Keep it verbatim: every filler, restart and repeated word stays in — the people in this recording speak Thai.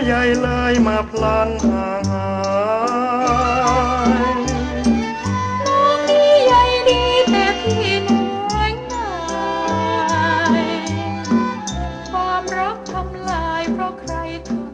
ใหญ่เลยมาพลันห่างหายน้องนี่ใหญ่ดีแต่พี่น้อยหน่ายความรักทำลายเพราะใครท